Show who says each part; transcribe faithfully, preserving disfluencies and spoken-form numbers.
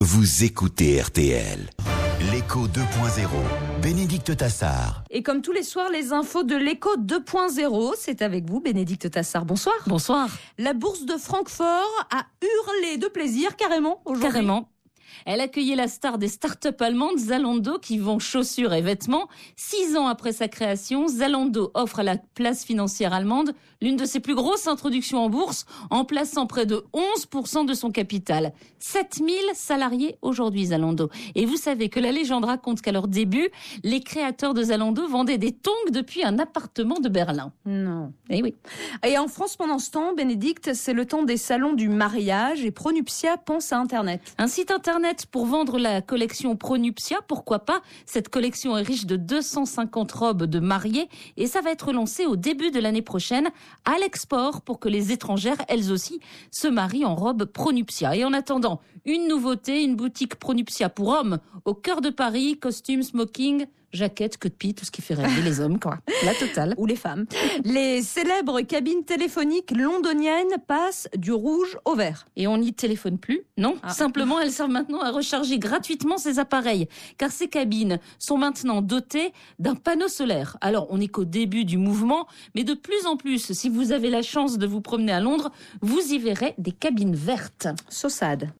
Speaker 1: Vous écoutez R T L. L'écho deux point zéro. Bénédicte Tassard.
Speaker 2: Et comme tous les soirs, les infos de l'écho deux point zéro, c'est avec vous, Bénédicte Tassard. Bonsoir.
Speaker 3: Bonsoir.
Speaker 2: La bourse de Francfort a hurlé de plaisir, carrément, aujourd'hui.
Speaker 3: Carrément. Elle accueillait la star des startups allemandes, Zalando, qui vend chaussures et vêtements. Six ans après sa création, Zalando offre à la place financière allemande l'une de ses plus grosses introductions en bourse, en plaçant près de onze pour cent de son capital. sept mille salariés aujourd'hui, Zalando. Et vous savez que la légende raconte qu'à leur début, les créateurs de Zalando vendaient des tongs depuis un appartement de Berlin.
Speaker 2: Non.
Speaker 3: Eh oui.
Speaker 2: Et en France, pendant ce temps, Bénédicte, c'est le temps des salons du mariage et Pronuptia pense à Internet.
Speaker 3: Un site internet pour vendre la collection Pronuptia, pourquoi pas? Cette collection est riche de deux cent cinquante robes de mariés et ça va être lancé au début de l'année prochaine à l'export pour que les étrangères, elles aussi, se marient en robe Pronuptia. Et en attendant, une nouveauté, une boutique Pronuptia pour hommes au cœur de Paris, costumes, smoking, jaquettes, queue de pie, tout ce qui fait rêver les hommes, quoi. La totale.
Speaker 2: Ou les femmes. Les célèbres cabines téléphoniques londoniennes passent du rouge au vert.
Speaker 3: Et on n'y téléphone plus, non.
Speaker 2: Ah.
Speaker 3: Simplement, elles servent maintenant à recharger gratuitement ces appareils. Car ces cabines sont maintenant dotées d'un panneau solaire. Alors, on n'est qu'au début du mouvement, mais de plus en plus, si vous avez la chance de vous promener à Londres, vous y verrez des cabines vertes.
Speaker 2: Saussade.